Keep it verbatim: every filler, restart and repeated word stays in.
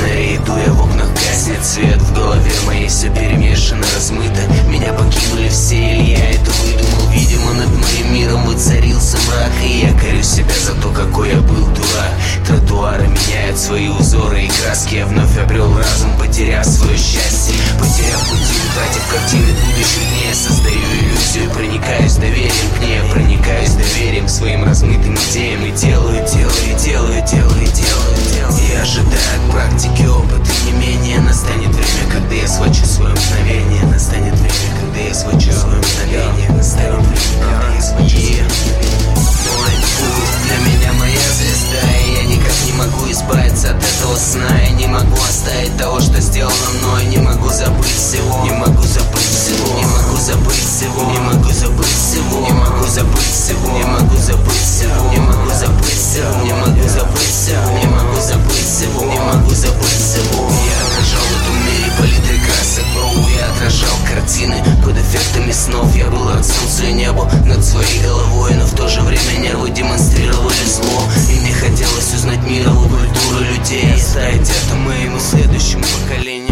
фонаре иду я, в окнах гаснет свет. В голове моей все перемешано, размыто. Меня покинули все, или я это выдумал? Видимо, над моим миром воцарился мрак, и я корю себя за то, какой я был дурак. Тротуары меняют свои узоры и краски. Я вновь обрел разум, потеряв свое счастье, потеряв пути, утратив картины будущих дней. Я создаю иллюзию, проникаюсь доверием к ней. Я проникаюсь доверием к своим размытым идеям. И делаю, делаю, делаю, делаю, делаю, делаю. Я ожидаю от практики опыт, и не менее. Настанет время, когда я схвачу свое мгновение. Настанет время, когда я схвачу свое мгновение. Настанет время, когда я схвачу свое мгновение. Мой путь для меня моя звезда, и я никак не могу избавиться от этого сна. Я не могу оставить того, что сделано мной. Не могу забыть всего, не могу забыть всего, не могу забыть всего, не могу забыть всего, не могу забыть всего, не могу забыть всего, не могу забыть всего, не могу забыть всего, не могу забыть всего, не могу забыть всего. Я отражал в этом мире палитры красок, броу. Я отражал картины под эффектами снов. Я был рад солнцу и небу над своей головой, но в то же время нервы демонстрировали зло. И мне хотелось узнать мировую культуру людей, оставить это моему следующему поколению.